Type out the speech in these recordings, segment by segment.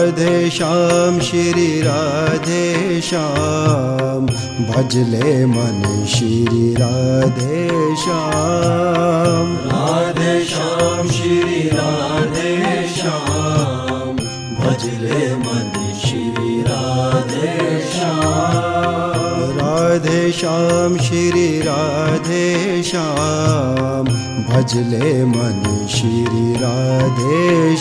राधे श्याम श्री राधे श्याम भजले मन श्री राधे श्याम। राधे श्याम श्री राधे श्याम भजले मन श्री राधे श्याम। राधे श्याम श्री राधे श्याम भजले मन श्री राधे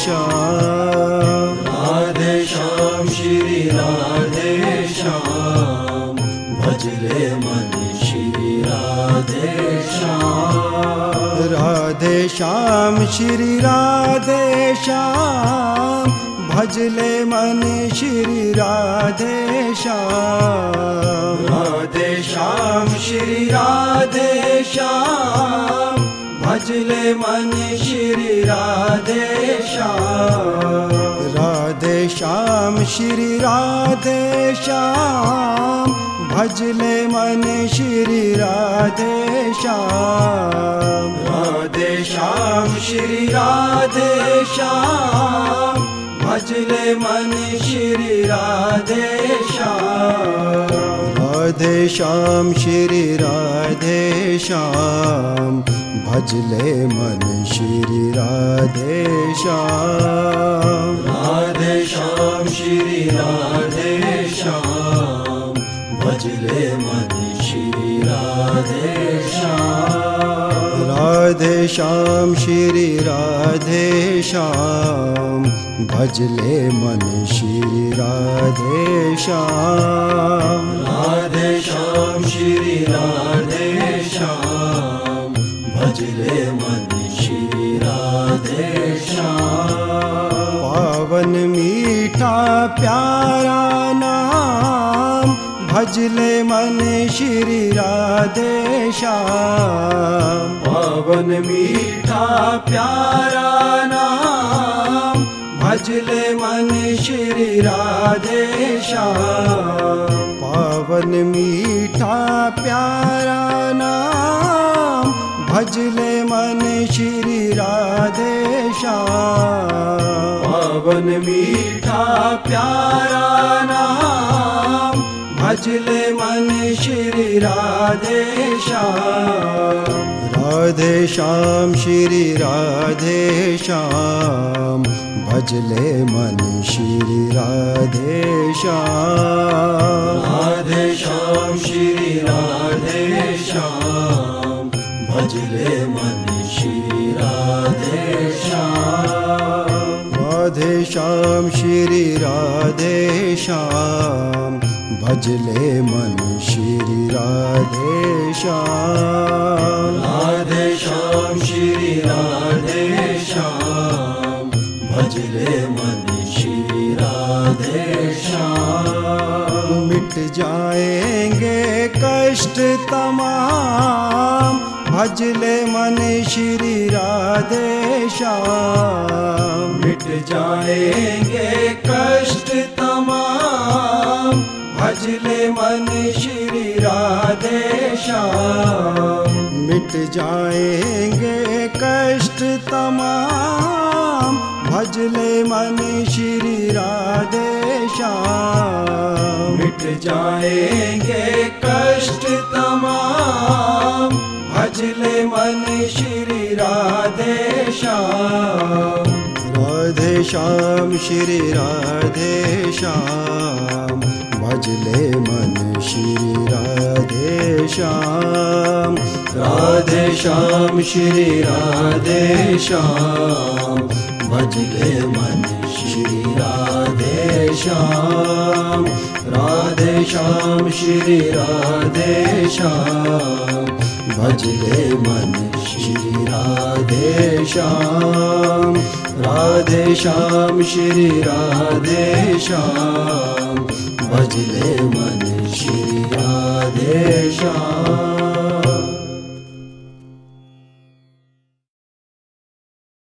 श्याम। राधे श्याम श्री राधे श्याम भजले मन श्री राधे श्याम। राधे श्याम श्री राधे श्याम भजले मन श्री राधे श्याम। राधे श्याम श्री राधे श्याम भजले मन श्री राधे श्याम। राधे श्याम श्री राधे श्याम भजले मन श्री राधे श्याम। राधे श्याम श्री राधे श्याम भजले मन श्री राधे श्याम। राधे श्याम श्री राधे श्याम भजले मन श्री राधे श्याम। राधे श्याम श्री राधे श्याम भजले मन श्री राधे श्याम। राधे श्याम श्री राधे श्याम भजले मन श्री राधे श्याम। राधे श्याम श्री राधे श्याम भजले मन श्री राधे श्याम। पावन मीठा प्यारा नाम भजले मन श्री राधे श्याम। पावन मीठा प्यारा नाम भजले मन श्री राधे श्याम। पावन मीठा प्यारा नाम भजले मन श्री राधे श्याम। पावन मीठा प्यारा नाम भजले मन श्री राधे श्याम। राधे श्याम श्री राधे श्याम भजले मन श्री राधे श्याम। राधे श्याम श्री राधे श्याम भजले मन श्री राधे श्याम। राधे श्याम श्री राधे श्याम भजले मन श्री राधे श्याम। राधे श्याम श्री राधे श्याम भजले मन श्री राधे श्याम। मिट जाएंगे कष्ट तमाम भजले मन श्री राधे श्याम। मिट जाएंगे कष्ट तमाम भजले मन श्री राधे श्याम। मिट जाएंगे कष्ट तमाम भजले मन श्री राधे श्याम। मिट जाएंगे कष्ट तमाम भजले मन श्री राधे श्याम। राधे श्याम श्री राधे श्याम भजले मन श्री राधे श्याम। राधे श्याम श्री राधे श्याम भजले मन श्री राधे श्याम। राधे श्याम श्री राधे श्याम भजले मन श्री राधे श्याम। राधे श्याम श्री राधे श्याम भजले मन